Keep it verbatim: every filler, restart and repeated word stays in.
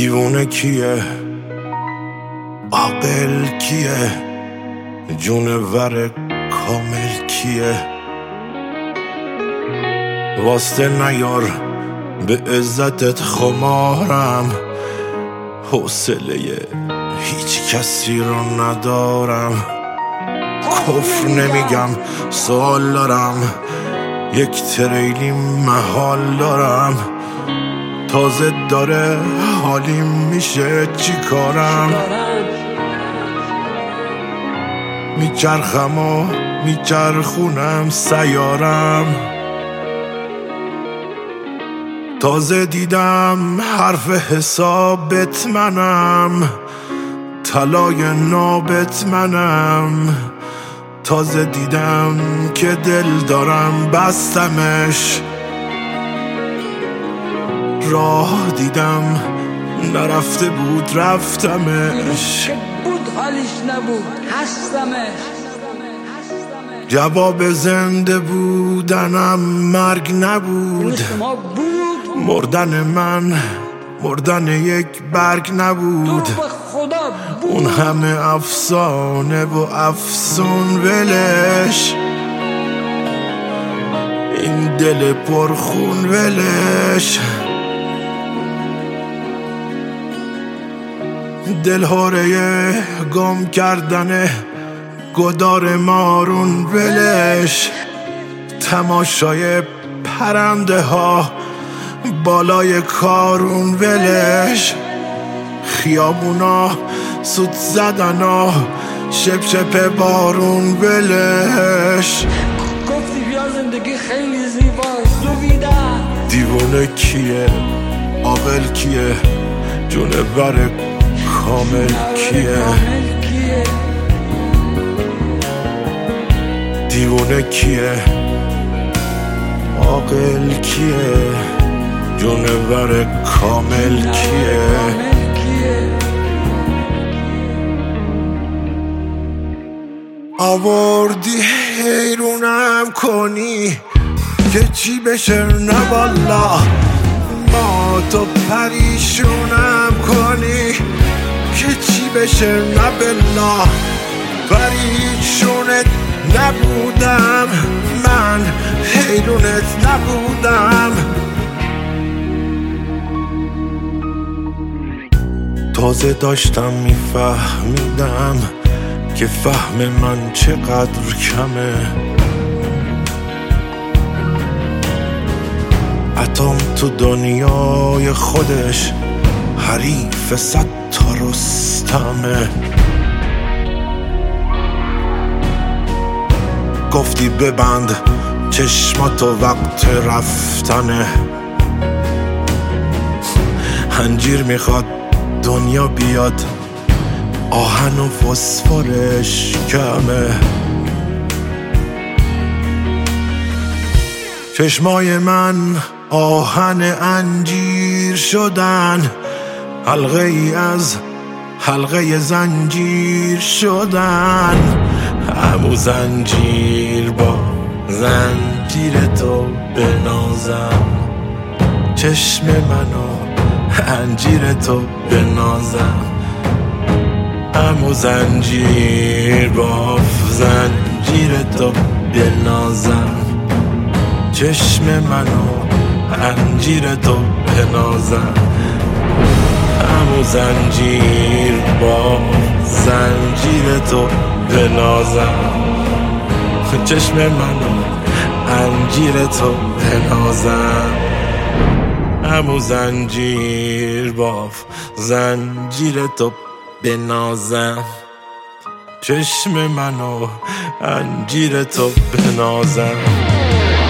دیوونه کیه، عاقل کیه، جونور کامل کیه؟ واسطه نیار به عزتت خمارم، حوصله هیچ کسی رو ندارم. کفر نمیگم سوال دارم، یک تریلی محال دارم. تازه داره حالیم میشه چی کارم؟ میچرخم و میچرخونم سیارم. تازه دیدم حرف حسابت منم، طلای نابت منم. تازه دیدم که دل دارم بستمش، راه دیدم نرفته بود رفتمش. بود حالیش نبود هستمش. جواب زنده بودنم مرگ نبود، مردن من مردن یک برگ نبود. اون همه افسانه و افسون ولش، این دل پرخون ولش. دل هاره گم کردن گدار مارون ولش. تماشای پرنده ها بالای کارون ولش. خیابونا سوت زدنا شپ شپ بارون ولش. گفتی بیا زندگی خیلی زیباست دویدن. دیوونه کیه، عاقل کیه، جونور کامل کیه؟ دیوونه کیه، عاقل کیه، جونور کامل کیه؟ آوردی حیرونم کنی که چی بشه نه والا. ما تو پریشونم کنی که چی بشه نه بلا. پریشونت نبودم من، حیرونت نبودم. تازه داشتم میفهمیدم که فهم من چقدر کمه. اتم تو دنیای خودش حریف صد تا رستمه. گفتی ببند چشماتو وقت رفتنه. انجیر میخواد دنیا بیاد، آهن و فسفرش کمه. چشمای من آهن انجیر شدن، حلقه ای از حلقه زنجیر شدن. همو زنجیر با زنجیر تو بنازم، چشم منو انجیر تو بنازم. همو زنجیر با زنجیر تو بنازم، چشم منو انجیر تو بنازم. همو زنجیر با زنجیر تو بنازم، چشم منو انجیر تو بنازم. همو زنجیر با زنجیر تو بنازم، چشم منو انجیر تو بنازم.